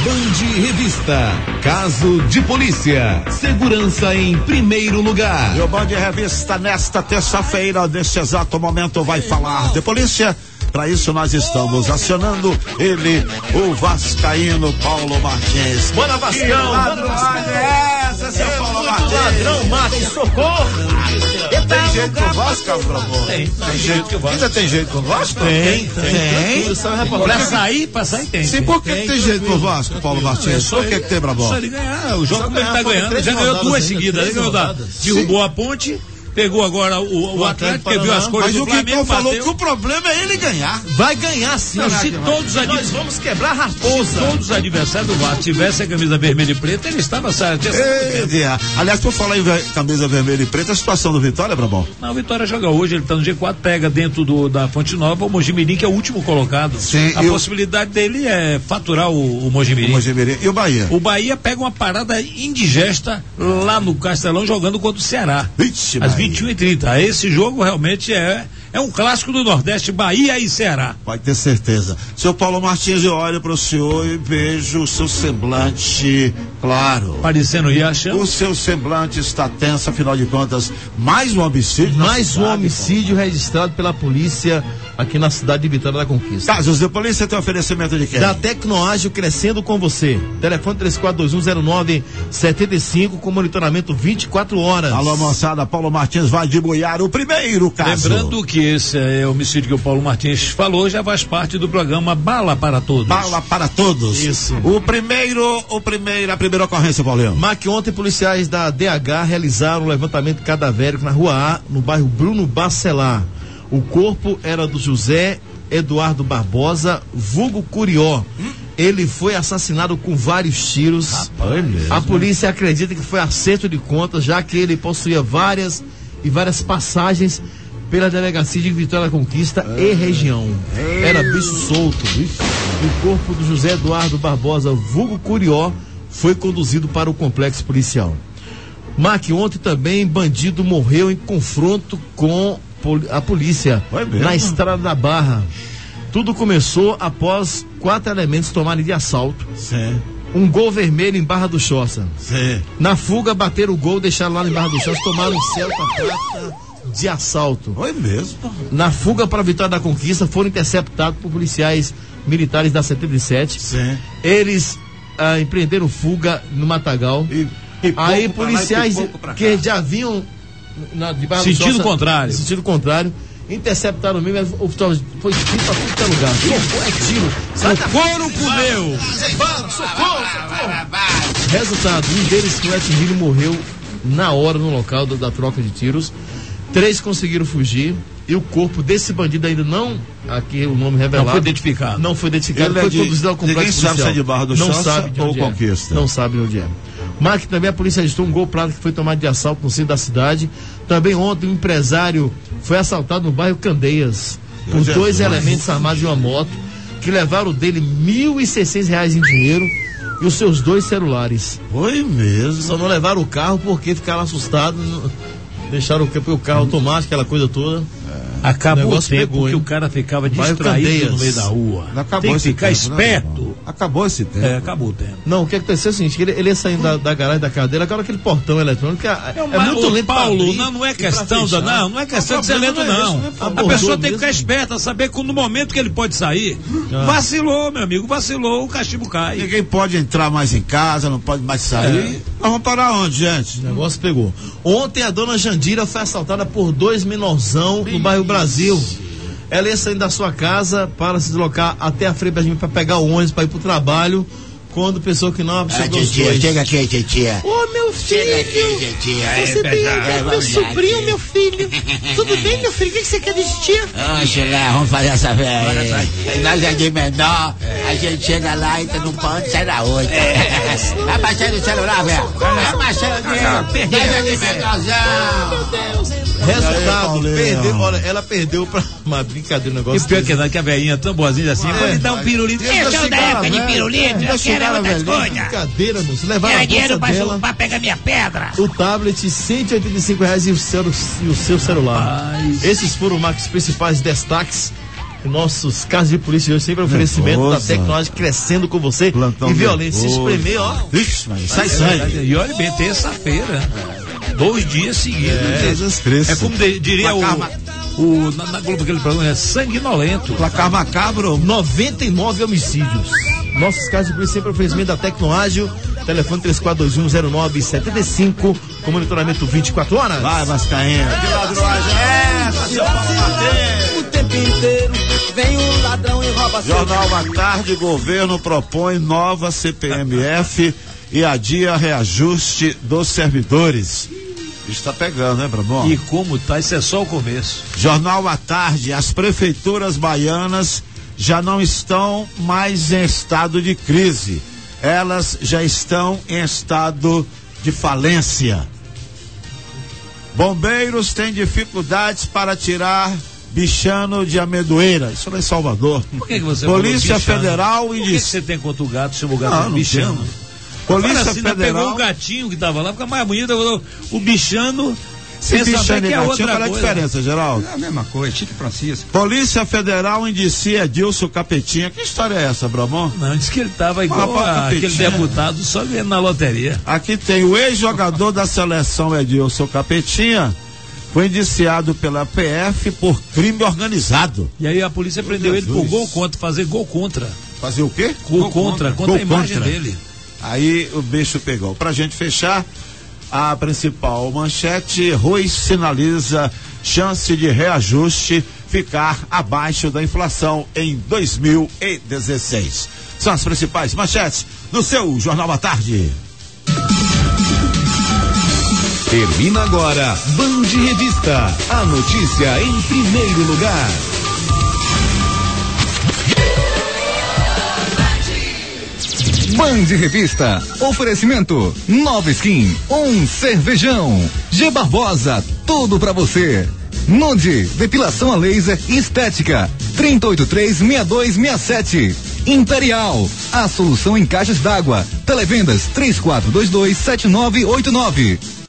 Band Revista, caso de polícia, segurança em primeiro lugar. E o Band Revista nesta terça-feira, neste exato momento, vai falar de polícia. Para isso nós estamos acionando ele, o vascaíno Paulo Martins. Bora, Vascão! Ladrão é essa, seu Paulo Martins? Ladrão, Martins, socorro! Tem jeito com o Vasco, Cabral? Tem jeito que o Vasco. Ainda tem jeito com o Vasco? Tem. Pra sair tem. Sim, por que tem jeito com o Vasco, Paulo Martins? Por que tem, Brabão? Só ele ganhar, o jogo como ele tá ganhando, já ganhou 2 seguidas, derrubou a Ponte, pegou agora o Atlético, que viu as coisas do Flamengo. Mas o Quintão falou que o problema é ele ganhar. Vai ganhar sim. Se todos nós vamos quebrar a raposa. Se todos os adversários do Vasco tivessem a camisa vermelha e preta, ele estava certo. Aliás, por falar em camisa vermelha e preta, a situação do Vitória, Brabão? Não, o Vitória joga hoje, ele tá no G4, pega dentro da Fonte Nova o Mojimirim, que é o último colocado. Sim, a possibilidade dele é faturar o Mojimirim. E o Bahia? O Bahia pega uma parada indigesta lá no Castelão, jogando contra o Ceará. Vixe, às 21h30. Esse jogo realmente é um clássico do Nordeste, Bahia e Ceará. Pode ter certeza. Seu Paulo Martins, eu olho para o senhor e vejo o seu semblante claro. Parecendo Riachão. O seu semblante está tenso, afinal de contas, mais um homicídio. Mais um homicídio registrado pela polícia aqui na cidade de Vitória da Conquista. Casos de polícia tem oferecimento de quem? Da Tecnoágil, crescendo com você. Telefone 34210975 com monitoramento 24 horas. Alô, moçada, Paulo Martins vai deboiar o primeiro caso. Lembrando que esse é o homicídio que o Paulo Martins falou, já faz parte do programa Bala para Todos. Bala para Todos. Isso. A primeira ocorrência, Paulinho. Ontem, policiais da DH realizaram um levantamento cadavérico na Rua A, no bairro Bruno Bacelar. O corpo era do José Eduardo Barbosa, vulgo Curió. Ele foi assassinado com vários tiros. Rapaz, mesmo. A polícia acredita que foi acerto de contas, já que ele possuía várias passagens pela delegacia de Vitória da Conquista e região. Era bicho solto. O corpo do José Eduardo Barbosa, vulgo Curió, foi conduzido para o complexo policial. Ontem também, bandido morreu em confronto com a polícia na Estrada da Barra. Tudo começou após 4 elementos tomarem de assalto. Sim. Um Gol vermelho em Barra do Choça. Sim. Na fuga, bateram o Gol, deixaram lá em Barra do Choça, tomaram um Celta prata de assalto. Foi mesmo? Na fuga para a Vitória da Conquista, foram interceptados por policiais militares da 77. Sim. Eles empreenderam fuga no Matagal. Aí policiais que já vinham de Barra do Choça, sentido contrário, interceptaram mesmo, foi tiro pra tudo que é lugar. Tiro. Socorro, comeu! Socorro! Resultado, um deles que foi atingido morreu na hora no local da troca de tiros. 3 conseguiram fugir e o corpo desse bandido ainda não, aqui o nome revelado, não foi identificado, foi conduzido ao complexo policial. Ninguém sabe se é de Barra do Choça ou Conquista. Não sabe onde é. Mas também a polícia registrou um Gol prata que foi tomado de assalto no centro da cidade. Também ontem um empresário foi assaltado no bairro Candeias por 2 elementos armados em uma moto que levaram dele R$1.600 em dinheiro e os seus 2 celulares. Foi mesmo? Só não levaram o carro porque ficaram assustados, deixaram o carro automático, aquela coisa toda. Acabou o tempo porque o cara ficava distraído no meio da rua. Tem que ficar esperto. Acabou esse tempo. Acabou o tempo. Não, o que aconteceu é o seguinte, ele ia saindo da garagem da cadeira, agora aquele portão eletrônico é muito lento. Paulo, não é questão não é questão de ser lento, não. A pessoa tem que ficar esperta, saber que no momento que ele pode sair, vacilou, meu amigo, o cachimbo cai. Ninguém pode entrar mais em casa, não pode mais sair. Nós vamos parar onde, gente? O negócio pegou. Ontem a dona Jandira foi assaltada por 2 menorzão no bairro Brasil. Ela ia saindo da sua casa para se deslocar até a Frei Benjamin para pegar o ônibus para ir pro trabalho, quando pensou que não chegou os dois. Chega aqui, titia. Ô, meu filho. Chega aqui, titia. Você tem meu sobrinho, meu filho. Tudo bem, meu filho? O que você quer de titia? Vamos fazer essa velha. Nós é de menor, a gente chega lá, entra num ponto, sai da outra. Abaixando o celular, velho. Abaixando o celular. Nós é de menorzão. Meu Deus. Resultado, perdeu, olha, ela perdeu pra uma brincadeira, um negócio. E pior que não, que a velhinha tão boazinha assim, pode dar um pirulito. Eu sou da época de pirulito, eu quero outras coisas. Brincadeira, moço. Levaram a dinheiro pra pegar minha pedra. O tablet, R$185 e o seu celular. Esses foram os principais destaques Nossos casos de polícia hoje sempre oferecimento da tecnologia crescendo com você. Plantão e violência. Se espremer, ó. Ixi, mas sai sangue. E olha bem, terça-feira. 2 dias seguidos. É como diria na Globo, aquele programa, é sanguinolento. Placar macabro, 99 homicídios. Nossos casos de polícia sempre oferecimento da Tecnoágil. Telefone 34210975, com monitoramento 24 horas. Vai, Vascaína. Que ladroagem é essa, seu Paulo Mateus? O tempo inteiro vem um ladrão e rouba. Jornal à Tarde, governo propõe nova CPMF e adia reajuste dos servidores. Está pegando, né, Brabão? E como tá, isso é só o começo. Jornal à Tarde, as prefeituras baianas já não estão mais em estado de crise. Elas já estão em estado de falência. Bombeiros têm dificuldades para tirar bichano de amendoeira. Isso lá em Salvador. Por que você Polícia Federal e disse... Por que você tem contra o gato, chamou o gato de bichano? Polícia assim, Federal. Pegou o gatinho que tava lá, fica mais bonito, o bichano. Se bichano e gatinho, qual é a diferença, Geraldo? É a mesma coisa, Chique Francisco. Polícia Federal indicia Edilson Capetinha. Que história é essa, Bramon? Não, disse que ele tava igual aquele deputado só ganhando na loteria. Aqui tem o ex-jogador da seleção Edilson Capetinha, foi indiciado pela PF por crime organizado. E aí a polícia prendeu ele por gol contra, fazer gol contra. Fazer o quê? Gol contra a imagem dele. Aí o bicho pegou. Pra gente fechar, a principal manchete: Rui sinaliza chance de reajuste ficar abaixo da inflação em 2016. São as principais manchetes do seu Jornal à Tarde. Termina agora Band Revista, a notícia em primeiro lugar. Band Revista, oferecimento Nova Skin, cervejão, G Barbosa, tudo pra você. Nude, depilação a laser e estética, 3083-6267. Imperial, a solução em caixas d'água, televendas 3422-7989.